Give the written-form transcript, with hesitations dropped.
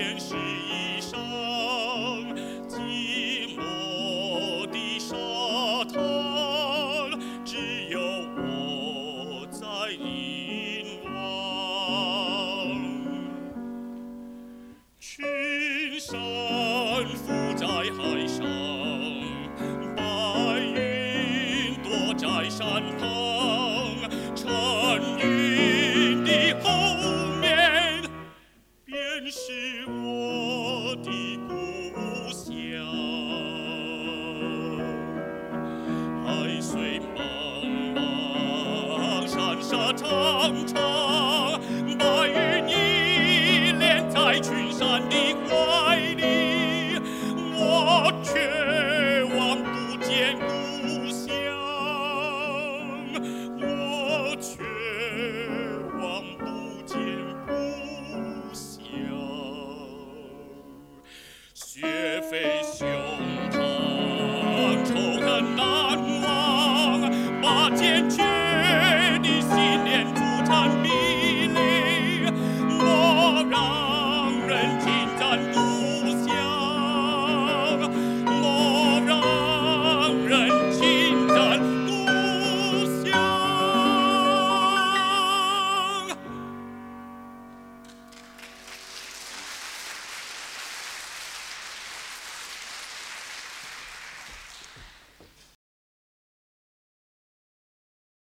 便是一生寂寞的沙滩，只有我在凝望。群山浮在海上，白云躲在山旁，沉云的后面便是我的故乡。海水茫茫，山沙长长，白云依恋在群山的怀里，我却望不见故乡，我却望不见故乡。血沸胸膛，仇恨难忘，拔剑去。